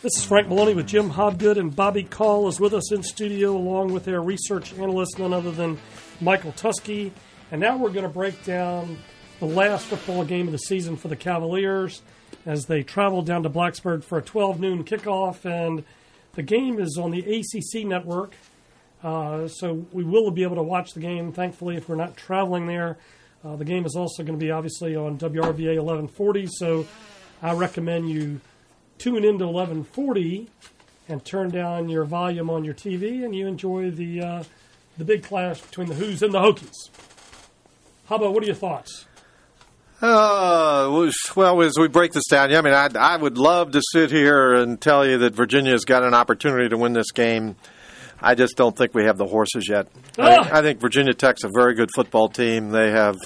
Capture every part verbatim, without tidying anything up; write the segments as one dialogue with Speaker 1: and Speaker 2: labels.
Speaker 1: This is Frank Maloney with Jim Hobgood, and Bobby Call is with us in studio along with our research analyst, none other than Michael Tusky. And now we're going to break down the last football game of the season for the Cavaliers as they travel down to Blacksburg for a twelve noon kickoff. And the game is on the A C C network, uh, so we will be able to watch the game, thankfully, if we're not traveling there. Uh, the game is also going to be, obviously, on W R V A eleven forty, so I recommend you tune into eleven forty and turn down your volume on your T V, and you enjoy the uh, the big clash between the Who's and the Hokies. How about, what are your thoughts?
Speaker 2: Uh, well, as we break this down, yeah, I mean, I, I would love to sit here and tell you that Virginia's got an opportunity to win this game. I just don't think we have the horses yet.
Speaker 1: Ah!
Speaker 2: I, I think Virginia Tech's a very good football team. They have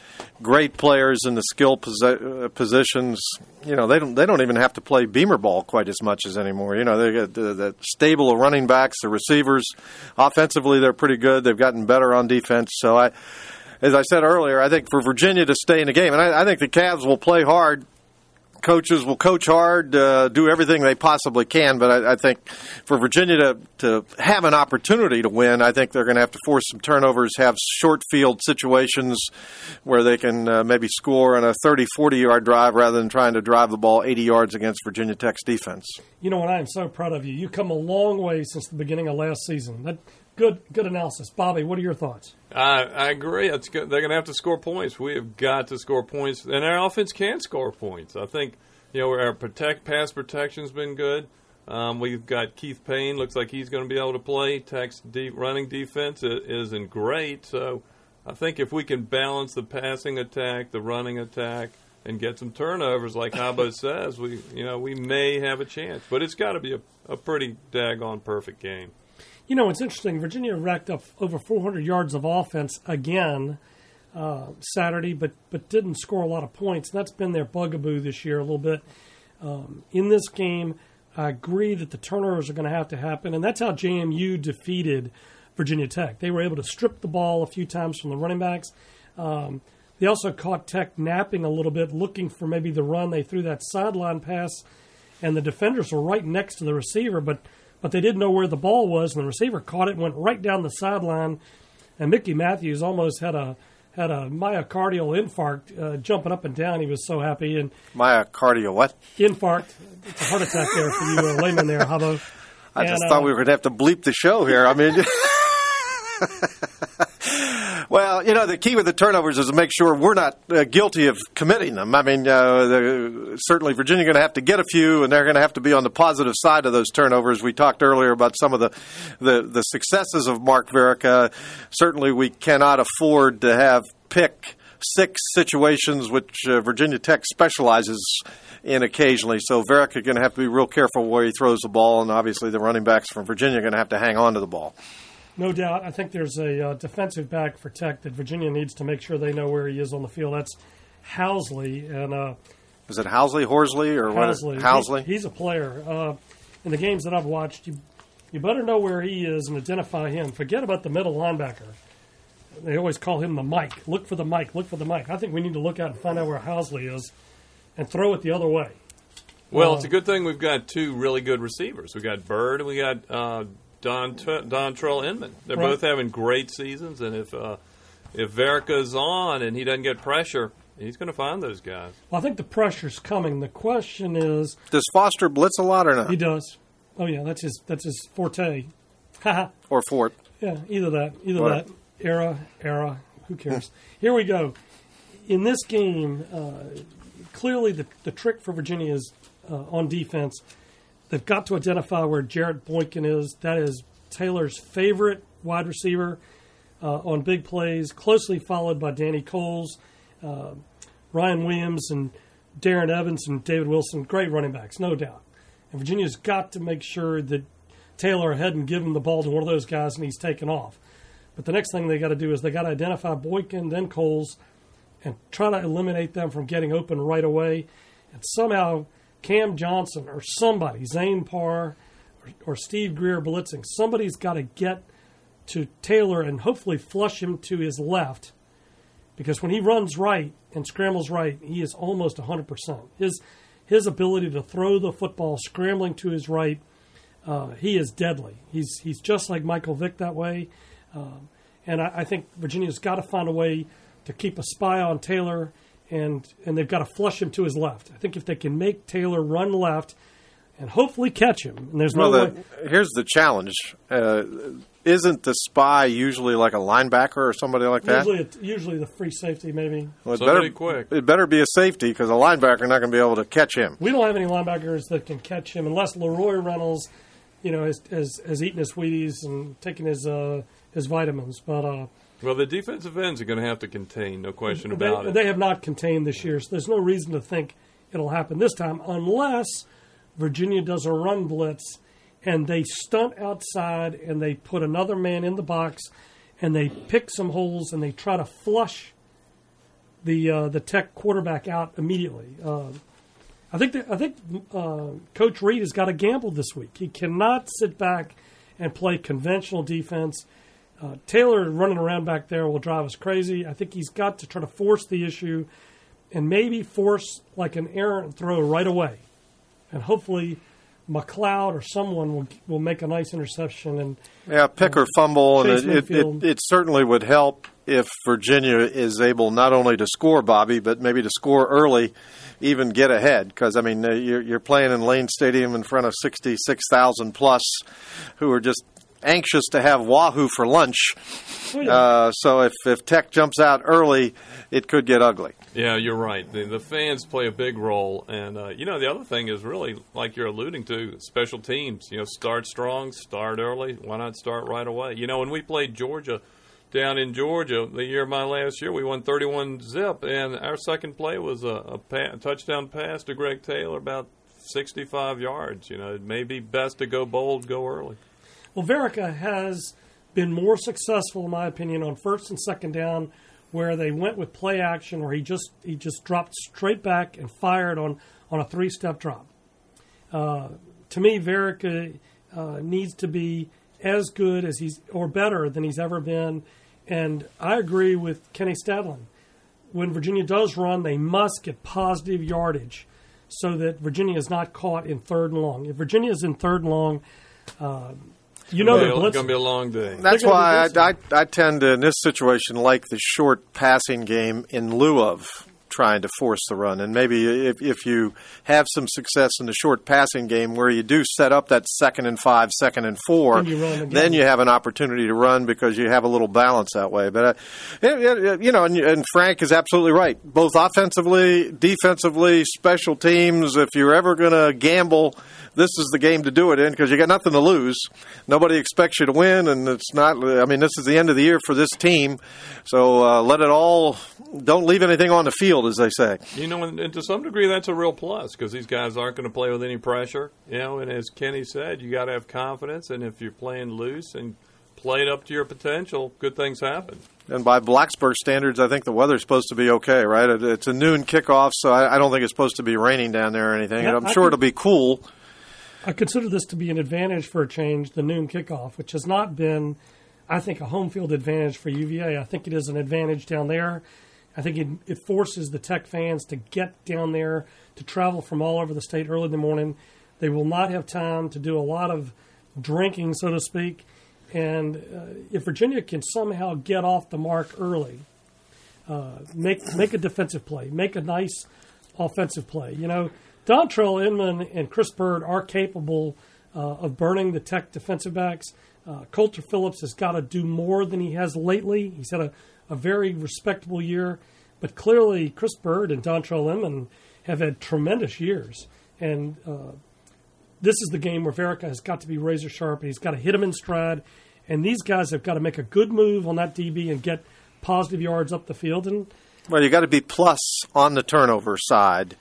Speaker 2: great players in the skill posi- positions. You know, they don't they don't even have to play beamer ball quite as much as anymore. You know, they got the, the stable of running backs, the receivers. Offensively, they're pretty good. They've gotten better on defense. So, I, as I said earlier, I think for Virginia to stay in the game, and I, I think the Cavs will play hard. Coaches will coach hard, uh, do everything they possibly can, but I, I think for Virginia to, to have an opportunity to win, I think they're going to have to force some turnovers, have short field situations where they can uh, maybe score on a thirty, forty-yard drive rather than trying to drive the ball eighty yards against Virginia Tech's defense.
Speaker 1: You know what? I am so proud of you. You've come a long way since the beginning of last season. That, good good analysis. Bobby, what are your thoughts?
Speaker 3: I, I agree. It's good. They're going to have to score points. We have got to score points, and our offense can score points. I think, you know, our protect pass protection's been good. Um, we've got Keith Payne. Looks like he's going to be able to play. Tech's deep running defense isn't great. So I think if we can balance the passing attack, the running attack, and get some turnovers, like Habbo says, we you know we may have a chance. But it's got to be a, a pretty daggone perfect game.
Speaker 1: You know, it's interesting. Virginia racked up over four hundred yards of offense again uh, Saturday, but but didn't score a lot of points. And that's been their bugaboo this year a little bit. Um, in this game, I agree that the turnovers are going to have to happen, and that's how J M U defeated Virginia Tech. They were able to strip the ball a few times from the running backs. Um, they also caught Tech napping a little bit, looking for maybe the run. They threw that sideline pass, and the defenders were right next to the receiver, but but they didn't know where the ball was, and the receiver caught it and went right down the sideline, and Mickey Matthews almost had a had a myocardial infarct uh, jumping up and down. He was so happy. And
Speaker 2: Myocardial what?
Speaker 1: Infarct. It's a heart attack there for you, uh, layman there, Habbo.
Speaker 2: I
Speaker 1: and,
Speaker 2: just
Speaker 1: uh,
Speaker 2: thought we were going to have to bleep the show here. I mean... Well, you know, the key with the turnovers is to make sure we're not uh, guilty of committing them. I mean, uh, the, certainly Virginia's going to have to get a few, and they're going to have to be on the positive side of those turnovers. We talked earlier about some of the, the, the successes of Mark Verica. Certainly we cannot afford to have pick six situations, which uh, Virginia Tech specializes in occasionally. So Verica going to have to be real careful where he throws the ball, and obviously the running backs from Virginia are going to have to hang on to the ball.
Speaker 1: No doubt. I think there's a uh, defensive back for Tech that Virginia needs to make sure they know where he is on the field. That's Housley. And, uh,
Speaker 2: is it Housley, Horsley, or
Speaker 1: Housley.
Speaker 2: what? Housley?
Speaker 1: He's, he's a player. Uh, in the games that I've watched, you, you better know where he is and identify him. Forget about the middle linebacker. They always call him the Mike. Look for the Mike. Look for the Mike. I think we need to look out and find out where Housley is and throw it the other way.
Speaker 3: Well,
Speaker 1: uh,
Speaker 3: it's a good thing we've got two really good receivers. We got Bird and we got uh, Don T- Dontrell Inman. They're
Speaker 1: right.
Speaker 3: both having great seasons, and if uh, if Verica's on and he doesn't get pressure, he's going to find those guys.
Speaker 1: Well, I think the pressure's coming. The question is,
Speaker 2: does Foster blitz a lot or not?
Speaker 1: He does. Oh yeah, that's his that's his forte.
Speaker 2: Or Fort.
Speaker 1: Yeah, either that, either
Speaker 2: Or,
Speaker 1: that. Era, era. Who cares? Here we go. In this game, uh, clearly the the trick for Virginia is uh, on defense. They've got to identify where Jarrett Boykin is. That is Taylor's favorite wide receiver uh, on big plays, closely followed by Danny Coles, uh, Ryan Williams, and Darren Evans and David Wilson. Great running backs, no doubt. And Virginia's got to make sure that Taylor ahead and give him the ball to one of those guys, and he's taken off. But the next thing they got to do is they got to identify Boykin, then Coles, and try to eliminate them from getting open right away. And somehow Cam Johnson or somebody, Zane Parr or, or Steve Greer blitzing, somebody's got to get to Taylor and hopefully flush him to his left, because when he runs right and scrambles right, he is almost one hundred percent. His his ability to throw the football, scrambling to his right, uh, he is deadly. He's he's just like Michael Vick that way. Um, and I, I think Virginia's got to find a way to keep a spy on Taylor, and, and they've got to flush him to his left. I think if they can make Taylor run left and hopefully catch him, and there's
Speaker 2: well,
Speaker 1: no
Speaker 2: the,
Speaker 1: way.
Speaker 2: Here's the challenge. Uh, isn't the spy usually like a linebacker or somebody like that?
Speaker 1: Usually, it's, usually the free safety, maybe.
Speaker 2: Well, it
Speaker 3: Somebody
Speaker 2: better,
Speaker 3: quick.
Speaker 2: It better be a safety because a linebacker not going to be able to catch him.
Speaker 1: We don't have any linebackers that can catch him unless Leroy Reynolds, you know, has, has, has eaten his Wheaties and taken his uh, his vitamins. But uh,
Speaker 3: Well, the defensive ends are going to have to contain, no question
Speaker 1: they,
Speaker 3: about it.
Speaker 1: they have not contained this year, so there's no reason to think it'll happen this time unless Virginia does a run blitz and they stunt outside and they put another man in the box and they pick some holes and they try to flush the uh, the Tech quarterback out immediately. Uh, I think that, I think uh, Coach Reed has got to gamble this week. He cannot sit back and play conventional defense. Uh, Taylor running around back there will drive us crazy. I think he's got to try to force the issue and maybe force like an errant throw right away. And hopefully McLeod or someone will will make a nice interception. And
Speaker 2: Yeah, pick or fumble, and
Speaker 1: Chase
Speaker 2: it, it,
Speaker 1: Mayfield.
Speaker 2: it, it certainly would help if Virginia is able not only to score, Bobby, but maybe to score early, even get ahead. Because, I mean, uh, you're, you're playing in Lane Stadium in front of sixty-six thousand plus who are just anxious to have Wahoo for lunch.
Speaker 1: Oh, yeah.
Speaker 2: Uh, so if, if Tech jumps out early, it could get ugly.
Speaker 3: Yeah, you're right. The, the fans play a big role. And, uh, you know, the other thing is really, like you're alluding to, special teams. You know, start strong, start early. Why not start right away? You know, when we played Georgia down in Georgia, the year of my last year, we won thirty-one zip, and our second play was a, a, pa- a touchdown pass to Greg Taylor about sixty-five yards. You know, it may be best to go bold, go early.
Speaker 1: Well, Verica has been more successful, in my opinion, on first and second down, where they went with play action, where he just he just dropped straight back and fired on, on a three-step drop. Uh, to me, Verica uh, needs to be as good as he's or better than he's ever been, and I agree with Kenny Stadlin. When Virginia does run, they must get positive yardage so that Virginia is not caught in third and long. If Virginia is in third and long, uh, you know they're
Speaker 3: It's
Speaker 1: blitzing.
Speaker 3: going to be a long day.
Speaker 2: That's
Speaker 1: They're gonna
Speaker 2: why
Speaker 1: be
Speaker 2: I,
Speaker 1: blitzing.
Speaker 2: I, I tend to, in this situation, like the short passing game in lieu of trying to force the run. And maybe if, if you have some success in the short passing game where you do set up that second and five, second and four,
Speaker 1: Then you run again.
Speaker 2: then you have an opportunity to run because you have a little balance that way. But, uh, yeah, yeah, you know, and, and Frank is absolutely right. Both offensively, defensively, special teams, if you're ever going to gamble, this is the game to do it in because you got nothing to lose. Nobody expects you to win, and it's not. I mean, this is the end of the year for this team, so uh, let it all. Don't leave anything on the field, as they say.
Speaker 3: You know, and, and to some degree, that's a real plus because these guys aren't going to play with any pressure. You know, and as Kenny said, you got to have confidence, and if you're playing loose and play it up to your potential, good things happen.
Speaker 2: And by Blacksburg standards, I think the weather's supposed to be okay, right? It, it's a noon kickoff, so I, I don't think it's supposed to be raining down there or anything.
Speaker 1: Yeah,
Speaker 2: and I'm
Speaker 1: I
Speaker 2: sure
Speaker 1: think-
Speaker 2: it'll be cool.
Speaker 1: I consider this to be an advantage for a change, the noon kickoff, which has not been, I think, a home field advantage for U V A. I think it is an advantage down there. I think it, it forces the Tech fans to get down there, to travel from all over the state early in the morning. They will not have time to do a lot of drinking, so to speak. And uh, if Virginia can somehow get off the mark early, uh, make make a defensive play, make a nice offensive play, you know, Dontrell Inman and Chris Bird are capable uh, of burning the Tech defensive backs. Uh, Coulter Phillips has got to do more than he has lately. He's had a, a very respectable year. But clearly, Chris Bird and Dontrell Inman have had tremendous years. And uh, this is the game where Verica has got to be razor sharp, and he's got to hit him in stride. And these guys have got to make a good move on that D B and get positive yards up the field. And
Speaker 2: Well, you got to be plus on the turnover side.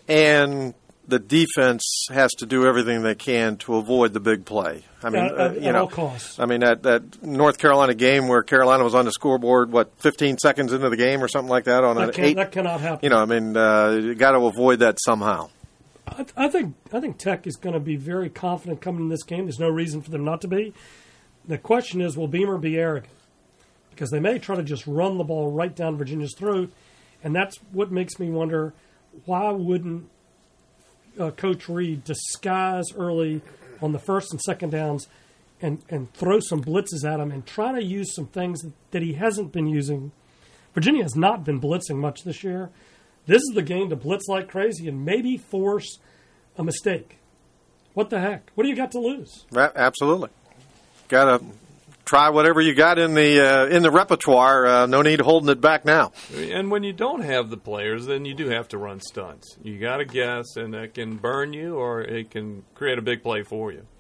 Speaker 2: And the defense has to do everything they can to avoid the big play. I mean,
Speaker 1: At-
Speaker 2: uh,
Speaker 1: at
Speaker 2: you know,
Speaker 1: all costs.
Speaker 2: I mean that, that North Carolina game where Carolina was on the scoreboard, what, fifteen seconds into the game or something like that on
Speaker 1: that,
Speaker 2: an
Speaker 1: can,
Speaker 2: eight.
Speaker 1: that cannot happen.
Speaker 2: You know, I mean, uh, you got to avoid that somehow.
Speaker 1: I, I think I think Tech is going to be very confident coming in this game. There's no reason for them not to be. The question is, will Beamer be arrogant? Because they may try to just run the ball right down Virginia's throat, and that's what makes me wonder, why wouldn't uh, Coach Reed disguise early on the first and second downs and, and throw some blitzes at him and try to use some things that, that he hasn't been using. Virginia has not been blitzing much this year. This is the game to blitz like crazy and maybe force a mistake. What the heck? What do you got to lose?
Speaker 2: Absolutely. Got to try whatever you got in the uh, in the repertoire. Uh, no need holding it back now.
Speaker 3: And when you don't have the players, then you do have to run stunts. You got to guess, and it can burn you, or it can create a big play for you.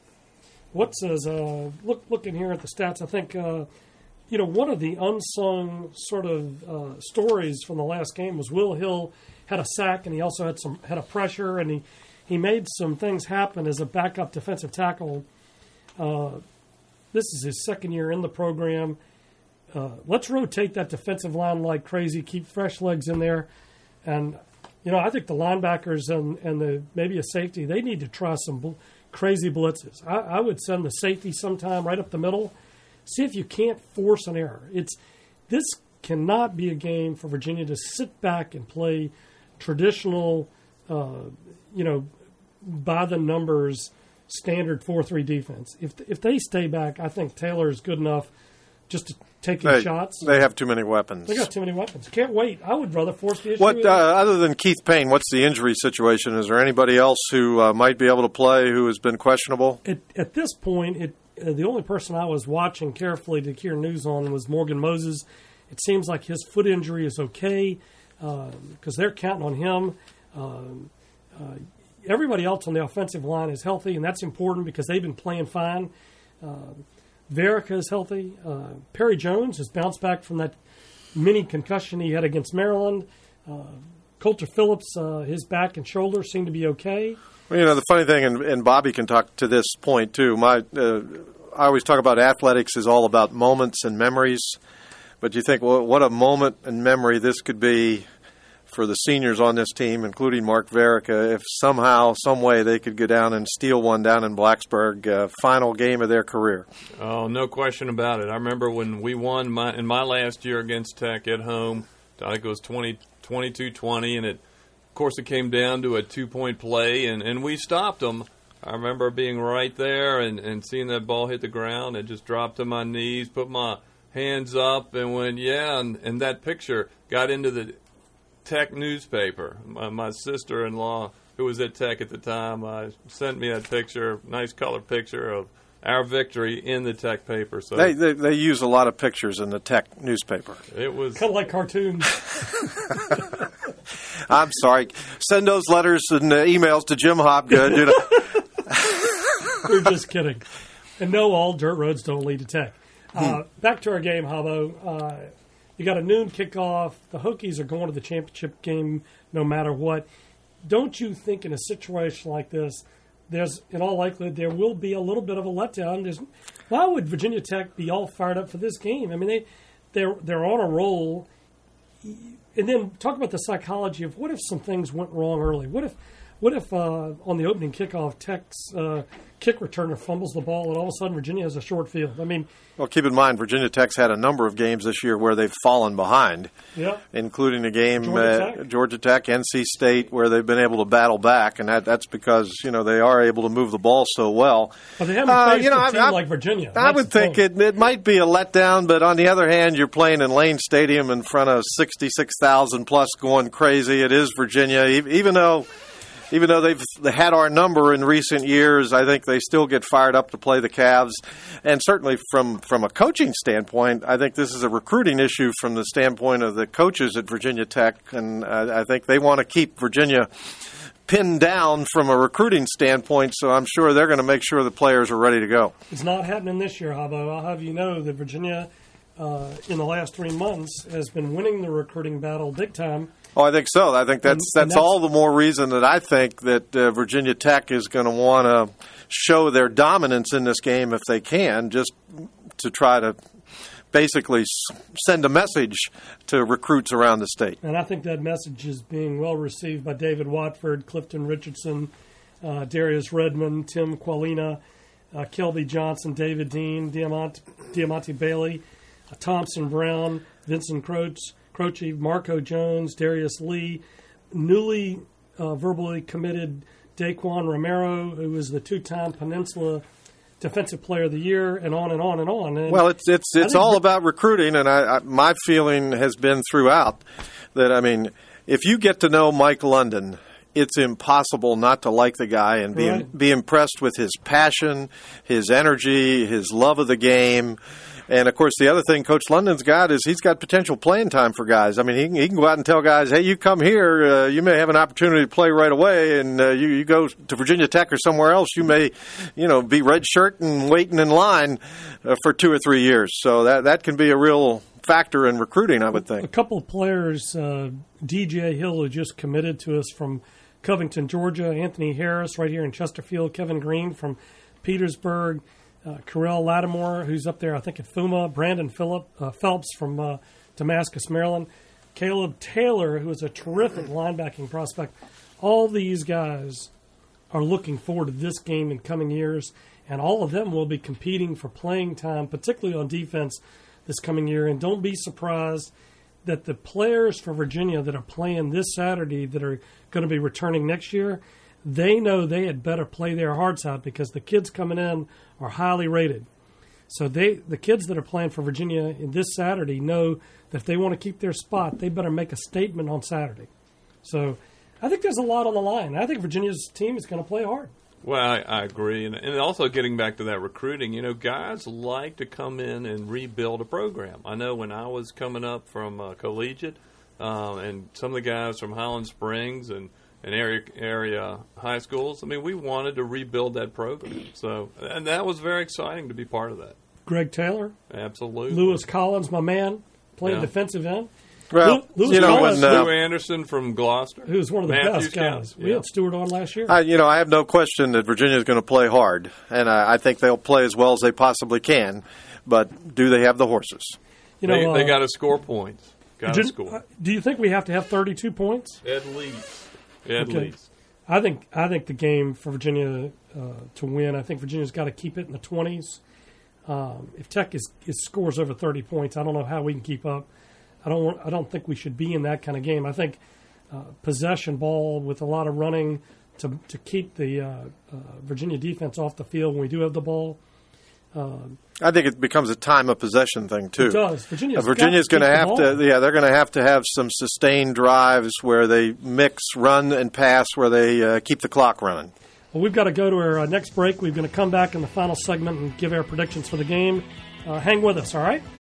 Speaker 1: What says? Uh, look, looking here at the stats, I think uh, you know one of the unsung sort of uh, stories from the last game was Will Hill had a sack, and he also had some had a pressure, and he he made some things happen as a backup defensive tackle. Uh, This is his second year in the program. Uh, let's rotate that defensive line like crazy. Keep fresh legs in there. And, you know, I think the linebackers and, and the maybe a safety, they need to try some bl- crazy blitzes. I, I would send the safety sometime right up the middle. See if you can't force an error. It's This cannot be a game for Virginia to sit back and play traditional, uh, you know, by-the-numbers standard four three defense. If if they stay back, I think Taylor is good enough just to take his
Speaker 2: they,
Speaker 1: shots.
Speaker 2: They have too many weapons.
Speaker 1: They got too many weapons. Can't wait. I would rather force the issue.
Speaker 2: What uh, other than Keith Payne, what's the injury situation? Is there anybody else who uh, might be able to play who has been questionable?
Speaker 1: At, at this point, it uh, the only person I was watching carefully to hear news on was Morgan Moses. It seems like his foot injury is okay because uh, they're counting on him. Uh, uh, Everybody else on the offensive line is healthy, and that's important because they've been playing fine. Uh, Verica is healthy. Uh, Perry Jones has bounced back from that mini concussion he had against Maryland. Uh, Coulter Phillips, uh, his back and shoulder seem to be okay.
Speaker 2: Well, you know, the funny thing, and, and Bobby can talk to this point too, my uh, I always talk about athletics is all about moments and memories. But you think, well, what a moment and memory this could be for the seniors on this team, including Mark Verica, if somehow, some way they could go down and steal one down in Blacksburg, uh, final game of their career.
Speaker 3: Oh, no question about it. I remember when we won my, in my last year against Tech at home, I think it was twenty, twenty-two twenty, and it, of course it came down to a two-point play, and, and we stopped them. I remember being right there and, and seeing that ball hit the ground and just dropped to my knees, put my hands up, and went, yeah, and, and that picture got into the Tech newspaper. My, my sister-in-law, who was at Tech at the time, uh, sent me that picture, nice color picture of our victory in the Tech paper. So
Speaker 2: they, they they use a lot of pictures in the Tech newspaper.
Speaker 3: It was
Speaker 1: kind of like cartoons.
Speaker 2: I'm sorry. Send those letters and uh, emails to Jim Hopgood. You know.
Speaker 1: We're just kidding. And no, all dirt roads don't lead to Tech. Uh, hmm. Back to our game, Habo. Uh, You got a noon kickoff. The Hokies are going to the championship game no matter what. Don't you think in a situation like this, there's, in all likelihood, there will be a little bit of a letdown? There's, why would Virginia Tech be all fired up for this game? I mean, they, they're, they're on a roll. And then talk about the psychology of what if some things went wrong early? What if What if uh, on the opening kickoff, Tech's uh, kick returner fumbles the ball and all of a sudden Virginia has a short field? I mean,
Speaker 2: well, keep in mind, Virginia Tech's had a number of games this year where they've fallen behind,
Speaker 1: yeah.
Speaker 2: including a game
Speaker 1: Georgia
Speaker 2: at
Speaker 1: Tech.
Speaker 2: Georgia Tech, N C State, where they've been able to battle back, and that, that's because you know they are able to move the ball so well.
Speaker 1: But they haven't
Speaker 2: uh,
Speaker 1: faced
Speaker 2: you know,
Speaker 1: a team
Speaker 2: I, I,
Speaker 1: like Virginia.
Speaker 2: I
Speaker 1: That's
Speaker 2: would think it, it might be a letdown, but on the other hand, you're playing in Lane Stadium in front of sixty-six thousand plus going crazy. It is Virginia, even though... Even though they've had our number in recent years, I think they still get fired up to play the Cavs. And certainly from, from a coaching standpoint, I think this is a recruiting issue from the standpoint of the coaches at Virginia Tech. And I, I think they want to keep Virginia pinned down from a recruiting standpoint, so I'm sure they're going to make sure the players are ready to go.
Speaker 1: It's not happening this year, Habo. I'll have you know that Virginia, uh, in the last three months, has been winning the recruiting battle big time.
Speaker 2: Oh, I think so. I think that's,
Speaker 1: and,
Speaker 2: that's,
Speaker 1: and that's
Speaker 2: all the more reason that I think that uh, Virginia Tech is going to want to show their dominance in this game if they can, just to try to basically send a message to recruits around the state.
Speaker 1: And I think that message is being well received by David Watford, Clifton Richardson, uh, Darius Redmond, Tim Qualina, uh, Kelby Johnson, David Dean, Diamante, Diamante Bailey, uh, Thompson Brown, Vincent Croce, Croce, Marco Jones, Darius Lee, newly uh, verbally committed Daquan Romero, who was the two-time Peninsula Defensive Player of the Year, and on and on and on. And
Speaker 2: well, it's it's it's all about recruiting, and I, I, my feeling has been throughout that, I mean, if you get to know Mike London, it's impossible not to like the guy and be
Speaker 1: Right.
Speaker 2: be impressed with his passion, his energy, his love of the game. And, of course, the other thing Coach London's got is he's got potential playing time for guys. I mean, he can, he can go out and tell guys, hey, you come here, uh, you may have an opportunity to play right away, and uh, you, you go to Virginia Tech or somewhere else, you may, you know, be red shirt and waiting in line uh, for two or three years. So that, that can be a real factor in recruiting, I would
Speaker 1: a
Speaker 2: think.
Speaker 1: couple of players, uh, D J Hill, who just committed to us from Covington, Georgia, Anthony Harris right here in Chesterfield, Kevin Green from Petersburg, Uh, Carell Lattimore, who's up there, I think, at F U M A, Brandon Phillip, uh, Phelps from uh, Damascus, Maryland, Caleb Taylor, who is a terrific linebacking prospect. All these guys are looking forward to this game in coming years, and all of them will be competing for playing time, particularly on defense this coming year. And don't be surprised that the players for Virginia that are playing this Saturday that are going to be returning next year, they know they had better play their hearts out because the kids coming in are highly rated. So they, the kids that are playing for Virginia in this Saturday know that if they want to keep their spot, they better make a statement on Saturday. So I think there's a lot on the line. I think Virginia's team is going to play hard.
Speaker 3: Well, I, I agree. And, and also getting back to that recruiting, you know, guys like to come in and rebuild a program. I know when I was coming up from uh, collegiate, um, and some of the guys from Highland Springs and and area area high schools, I mean, we wanted to rebuild that program. So, and that was very exciting to be part of that.
Speaker 1: Greg Taylor,
Speaker 3: Absolutely.
Speaker 1: Lewis Collins, my man, playing
Speaker 3: Yeah.
Speaker 1: defensive end.
Speaker 2: Well,
Speaker 1: Lewis
Speaker 2: you know,
Speaker 1: Collins,
Speaker 2: when, uh,
Speaker 3: Lou Anderson from Gloucester,
Speaker 1: who's one of the
Speaker 3: Matthews
Speaker 1: best guys.
Speaker 3: County.
Speaker 1: We
Speaker 3: Yeah.
Speaker 1: had Stewart on last year.
Speaker 2: I, you know, I have no question that Virginia is going to play hard, and I, I think they'll play as well as they possibly can. But do they have the horses?
Speaker 1: You know,
Speaker 3: they,
Speaker 1: uh,
Speaker 3: they got to score points. Got to
Speaker 1: Virgin-
Speaker 3: score.
Speaker 1: uh, Do you think we have to have thirty-two points?
Speaker 3: At least. At
Speaker 1: Okay.
Speaker 3: least.
Speaker 1: I think I think the game for Virginia uh, to win, I think Virginia's got to keep it in the twenties. Um, if Tech is, is scores over thirty points, I don't know how we can keep up. I don't want, I don't think we should be in that kind of game. I think uh, possession ball with a lot of running to to keep the uh, uh, Virginia defense off the field when we do have the ball.
Speaker 2: I think it becomes a time of possession thing too.
Speaker 1: It does. Virginia's
Speaker 2: Uh, Virginia's
Speaker 1: got
Speaker 2: going
Speaker 1: to
Speaker 2: to
Speaker 1: keep the
Speaker 2: have
Speaker 1: ball.
Speaker 2: to, yeah, they're going to have to have some sustained drives where they mix run and pass, where they uh, keep the clock running.
Speaker 1: Well, we've got to go to our uh, next break. We're going to come back in the final segment and give our predictions for the game. Uh, hang with us, all right?